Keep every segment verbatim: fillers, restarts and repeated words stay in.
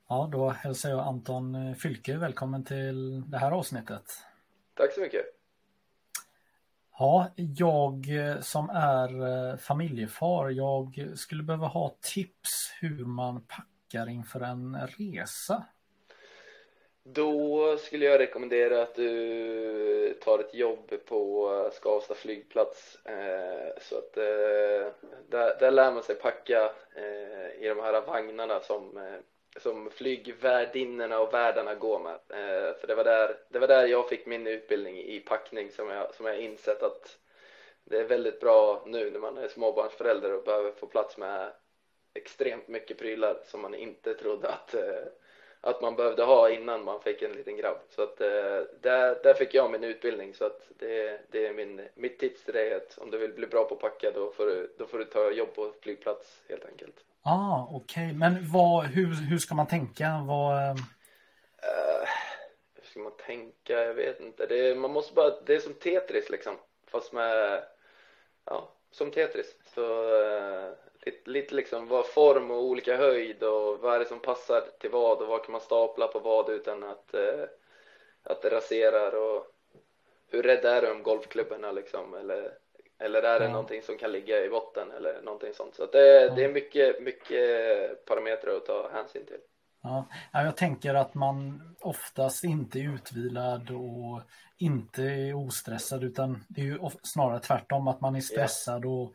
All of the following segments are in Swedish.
Ja, då hälsar jag Anton Fylke välkommen till det här avsnittet. Tack så mycket. Ja, jag som är familjefar, jag skulle behöva ha tips hur man packar inför en resa. Då skulle jag rekommendera att du tar ett jobb på Skavsta flygplats. Eh, så att eh, där, där lär man sig packa eh, i de här vagnarna som, eh, som flygvärdinnorna och värdarna går med. Eh, för det var, där, det var där jag fick min utbildning i packning som jag, som jag insett att det är väldigt bra nu när man är småbarnsförälder och behöver få plats med extremt mycket prylar som man inte trodde att, eh, att man behövde ha innan man fick en liten grabb. Så att eh, där, där fick jag min utbildning, så att det, det är min, mitt tips till dig, att om du vill bli bra på att packa, då får du, då får du ta jobb på flygplats helt enkelt. Ah, okej. Okay. Men vad, hur, hur ska man tänka? Vad... Uh, hur ska man tänka? Jag vet inte. Det är, man måste bara, det är som Tetris liksom. Fast med, ja, som Tetris. Så uh, lite, lite liksom vad form och olika höjd och vad är det som passar till vad och vad kan man stapla på vad utan att, uh, att det raserar, och hur rädd är du om golfklubborna liksom, eller, eller är det Ja. någonting som kan ligga i botten eller någonting sånt. Så att det, Ja. det är mycket, mycket parametrar att ta hänsyn till. Ja, jag tänker att man oftast inte är utvilad och inte är ostressad, utan det är ju snarare tvärtom, att man är stressad. Och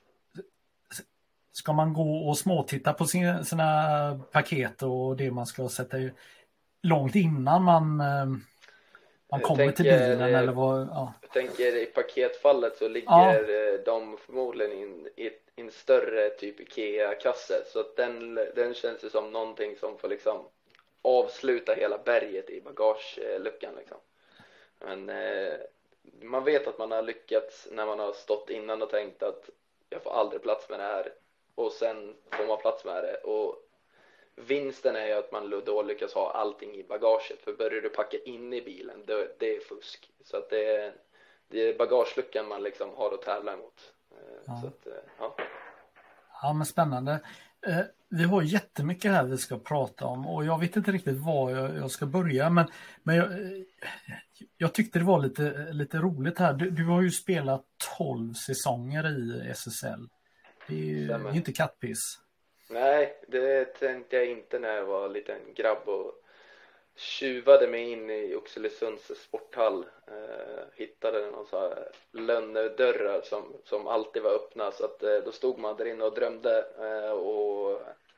ska man gå och småtitta på sin, sina paket och det man ska sätta i långt innan man, man kommer tänker, till bilen eller vad, ja. Jag tänker i paketfallet så ligger ja. de förmodligen in, i en större typ Ikea-kasse, så att den, den känns ju som någonting som får liksom avsluta hela berget i bagageluckan liksom. Men eh, man vet att man har lyckats när man har stått innan och tänkt att jag får aldrig plats med det här, och sen får man plats med det, och vinsten är ju att man då lyckas ha allting i bagaget, för börjar du packa in i bilen, det, det är fusk. Så att det är, det är bagageluckan man liksom har att tävla emot. Ja. Så att, ja. Ja, men spännande. Eh, vi har jättemycket här vi ska prata om, och jag vet inte riktigt var jag, jag ska börja, men, men jag, jag tyckte det var lite, lite roligt här. Du, du har ju spelat tolv säsonger i S S L. Det är ju det är inte kattpiss. Nej, det tänkte jag inte när jag var en liten grabb och tjuvade mig in i Oxelösunds sporthall. Eh, hittade någon så här lönndörrar som, som alltid var öppna, så att eh, då stod man där inne och drömde, eh, och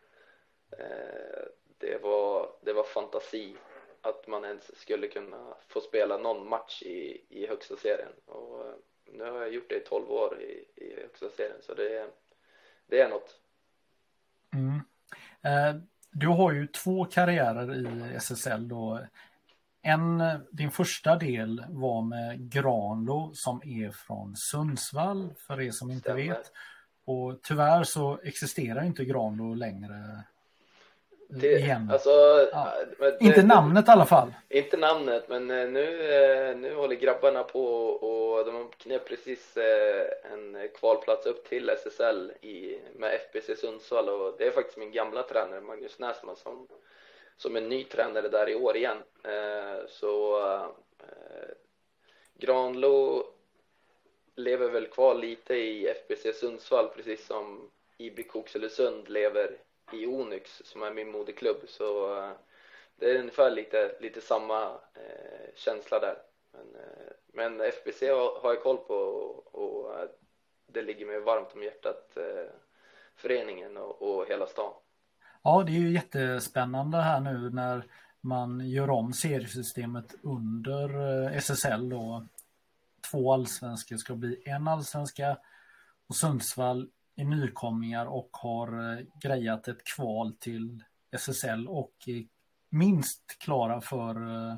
eh, det var, det var fantasi att man ens skulle kunna få spela någon match i, i högsta serien, och eh, nu har jag gjort det i tolv år i, i högsta serien, så det, det är något. Mm. Eh, du har ju två karriärer i S S L då. En, din första del var med Granlo som är från Sundsvall, för er som inte Stämmer. vet. Och tyvärr så existerar inte Granlo längre det, igen. Alltså, ja. det, inte namnet i alla fall. Inte namnet, men nu, nu håller grabbarna på, och de knep precis en kvalplats upp till S S L i, med F B C Sundsvall, och det är faktiskt min gamla tränare Magnus Näsman som, som är ny tränare där i år igen. Så eh, Granlo lever väl kvar lite i F B C Sundsvall, precis som I B K Oxelösund lever i Onyx som är min moderklubb, så eh, det är ungefär lite, lite samma eh, känsla där. Men, eh, men F B C har, har jag koll på, och, och eh, det ligger mig varmt om hjärtat, eh, föreningen och, och hela stan. Ja, det är ju jättespännande här nu när man gör om seriesystemet under S S L då. Två allsvenska ska bli en allsvenska, och Sundsvall är nykomlingar och har grejat ett kval till S S L och är minst klara för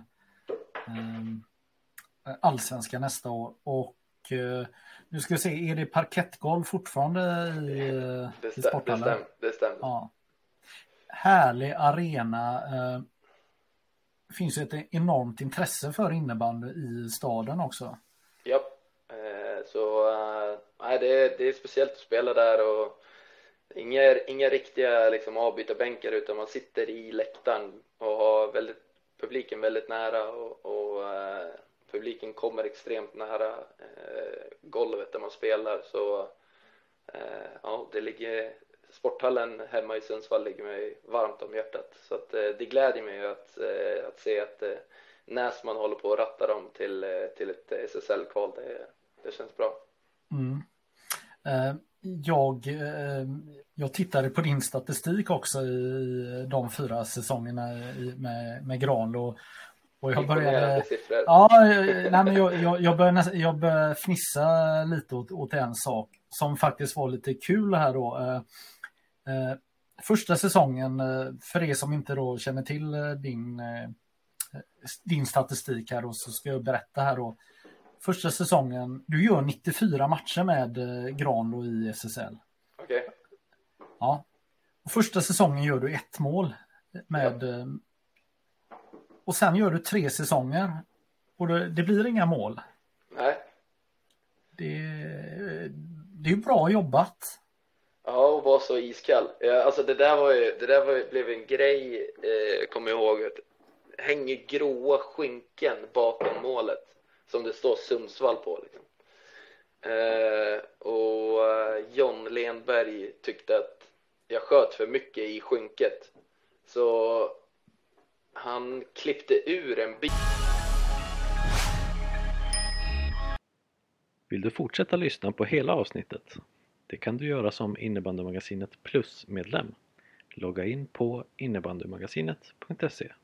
eh, allsvenska nästa år. Och eh, nu ska vi se, är det parkettgolv fortfarande i, det i sporthallen? Det stämmer, det stämmer. Ja. Härlig arena. Eh, finns ju ett enormt intresse för innebandy i staden också. Ja, eh, så eh, nej, det, är, det är speciellt att spela där, och Inga, inga riktiga liksom avbytarbänkar, utan man sitter i läktaren och har väldigt, publiken väldigt nära, och, och eh, publiken kommer extremt nära eh, golvet där man spelar. Så eh, ja, det ligger, sporthallen hemma i Sundsvall ligger mig varmt om hjärtat. Så att, eh, det glädjer mig att, eh, att se att eh, Näsman håller på att ratta dem till, eh, till ett S S L-kval. Det, det känns bra. Mm. Eh, jag, eh, jag tittade på din statistik också i de fyra säsongerna i, med, med Granlo. Och jag började, ja, nej, men jag, jag, jag, började, jag började fnissa lite åt, åt en sak som faktiskt var lite kul här då. Eh, eh, första säsongen, eh, för er som inte då känner till eh, din, eh, din statistik här, och så ska jag berätta här då. Första säsongen, du gör nittiofyra matcher med eh, Granlo i S S L. Okej. Okay. Ja. Och första säsongen gör du ett mål med... Ja. Och sen gör du tre säsonger. Och det, det blir inga mål. Nej. Det, det är ju bra jobbat. Ja, och var så iskall. Alltså det där, var ju, det där var ju, blev en grej, eh, kommer jag ihåg. Att hänger gråa skynken bakom målet. Som det står Sundsvall på liksom. Eh, och John Lenberg tyckte att jag sköt för mycket i skynket. Så han klippte ur en bit. Vill du fortsätta lyssna på hela avsnittet? Det kan du göra som Innebandymagasinet Plus-medlem. Logga in på innebandymagasinet punkt se.